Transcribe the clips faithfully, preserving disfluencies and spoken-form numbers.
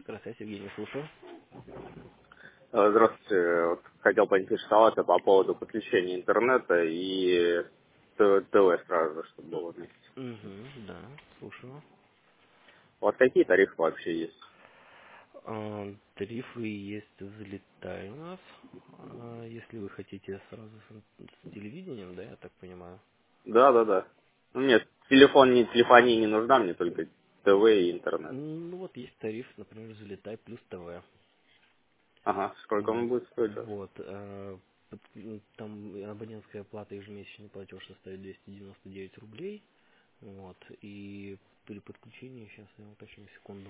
Здравствуйте, Евгений, слушаю. Э, Здравствуйте. Вот хотел поинтересоваться по поводу подключения интернета и т- ТВ сразу, же, чтобы было вместе. Угу, да, слушаю. Вот какие тарифы вообще есть? А, тарифы есть взлетай у нас. А, если вы хотите сразу с, с телевидением, да, я так понимаю. Да, да, да. Ну, нет, телефон, не телефония не нужна, мне только ТВ и интернет. Ну вот есть тариф, например, взлетай плюс ТВ. Ага, сколько он М, будет стоить? Вот. а, под- м, там абонентская плата, ежемесячный платеж составит двести девяносто девять рублей. Вот. И при подключении, сейчас я уточню секунду.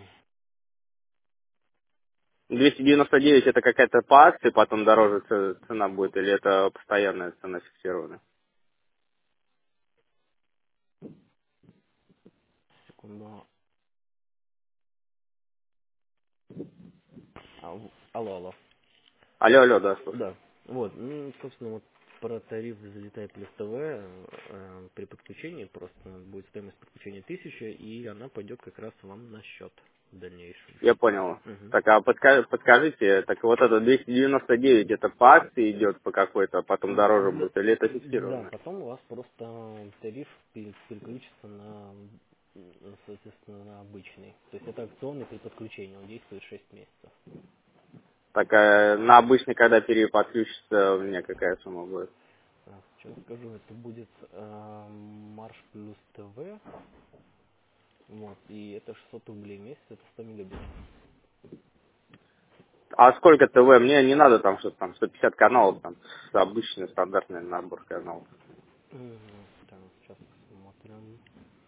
двести девяносто девять это какая-то по акции, потом дороже ц- цена будет, или это постоянная цена фиксированная? Секунду. Ал- Алло, алло. Алло, алло, да, слушай. Да. Вот, ну, собственно, вот про тариф «Залетай плюс ТВ» э, э, при подключении просто будет стоимость подключения тысяча, и она пойдет как раз вам на счет в дальнейшем. Я понял. Мгм. Так, а подка- подскажите, так вот это двести девяносто девять это по акции идет по какой-то, а потом дороже Да, будет, или это да, фиксированное? потом у вас просто тариф пере- переключится на, м, соответственно, на обычный. То есть это акционный при подключении, он действует шесть месяцев. Так, а на обычный, когда переподключится, у меня какая сумма будет? Так, сейчас скажу, это будет э, Марш плюс ТВ, вот, и это шестьсот рублей в месяц, это сто мегабит. А сколько ТВ? Мне не надо там что-то там, сто пятьдесят каналов, там, обычный стандартный набор каналов. Мгм. Так, сейчас посмотрим.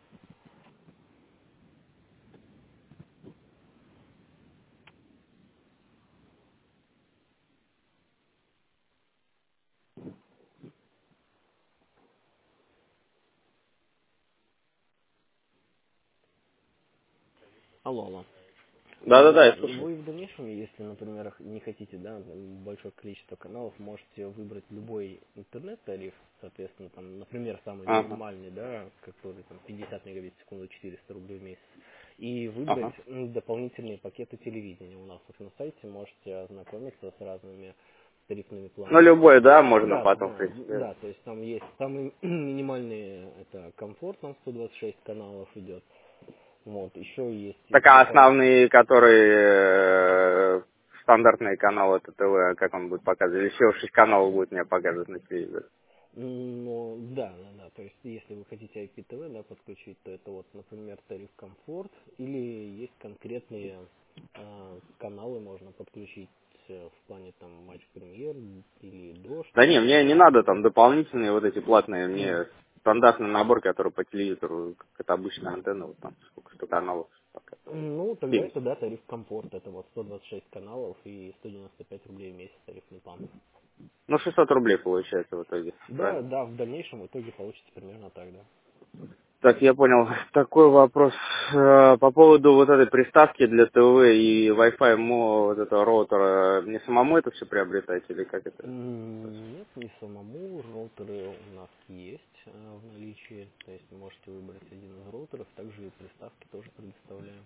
Алло, алло. Да-да-да, Да, я слушаю. вы в дальнейшем, если, например, не хотите, да, там, большое количество каналов, можете выбрать любой интернет-тариф, соответственно, там, например, самый Ага, минимальный, да, который там пятьдесят мегабит в секунду, четыреста рублей в месяц, и выбрать ага. м, дополнительные пакеты телевидения. У нас вот на сайте можете ознакомиться с разными тарифными Ну, планами. любой, да, можно Да, потом, в да, принципе. да, то есть там есть самый минимальный, это комфорт, там сто двадцать шесть каналов идет. Вот, еще есть Так, а допол- основные, которые э, стандартные каналы, это ТВ, как он будет показывать? Или всего шесть каналов будет мне показывать на телевизоре? Ну, да, да, да. То есть, если вы хотите ай пи ти ви, да, подключить, то это вот, например, тариф комфорт, или есть конкретные э, каналы, можно подключить э, в плане там матч премьер или дождь. Да не, мне не надо там дополнительные вот эти платные, Мгм. мне стандартный набор, который по телевизору, как это обычная антенна, вот там сколько, сто каналов показывает. Ну, тогда семьдесят. это, да, тариф комфорт, это вот сто двадцать шесть каналов и сто девяносто пять рублей в месяц тарифный план. Ну, шестьсот рублей получается в итоге, Да, правильно? да, в дальнейшем в итоге получится примерно так, да. Так, я понял. Такой вопрос э, по поводу вот этой приставки для ТВ и Wi-Fi мо вот этого роутера. Мне самому это все приобретать или как это? М, Нет, не самому. Роутеры у нас есть э, в наличии. То есть можете выбрать один из роутеров. Также и приставки тоже предоставляем.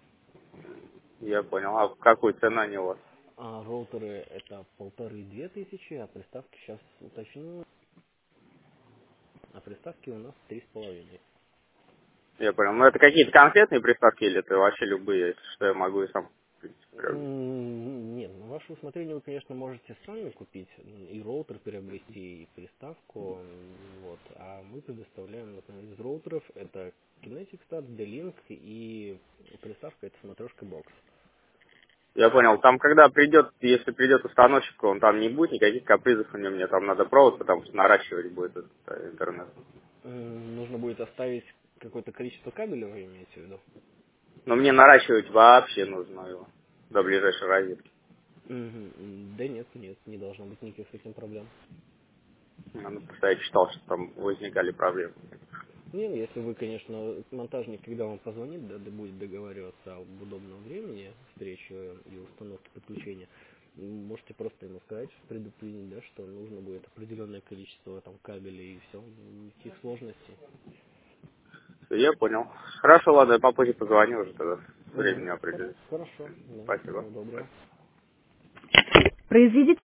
Я понял. А в какую цену они у вас? А роутеры это полторы-две тысячи, а приставки сейчас уточню. А приставки у нас три с половиной. Я понял. Ну, это какие-то конкретные приставки или это вообще любые, если что я могу и сам в принципе, приобрести? М, Нет, на ваше усмотрение вы, конечно, можете сами купить м, и роутер приобрести, и приставку, м, вот. А мы предоставляем, например, из роутеров это Kinetic Stat, D-Link и приставка это смотрешка бокс. Я понял. Там, когда придет, если придет установщик, он там не будет никаких капризов у него, мне там надо провод, потому что наращивать будет этот э, интернет. М, Нужно будет оставить какое-то количество кабелей, вы имеете в виду? Но мне наращивать вообще нужно его до ближайшей розетки. Мгм. М, Да нет, нет, не должно быть никаких с этим проблем. Ну, просто я читал, что там возникали проблемы. Не, ну, если вы, конечно, монтажник, когда вам позвонит, да, да будет договариваться об удобном времени встречи и установки подключения, м, можете просто ему сказать, предупредить, да, что нужно будет определенное количество там кабелей и все, никаких сложностей. Всё, я понял. Хорошо, ладно, я попозже позвоню уже тогда. временем определюсь. Хорошо. Да. Спасибо. Всего доброго. Произведите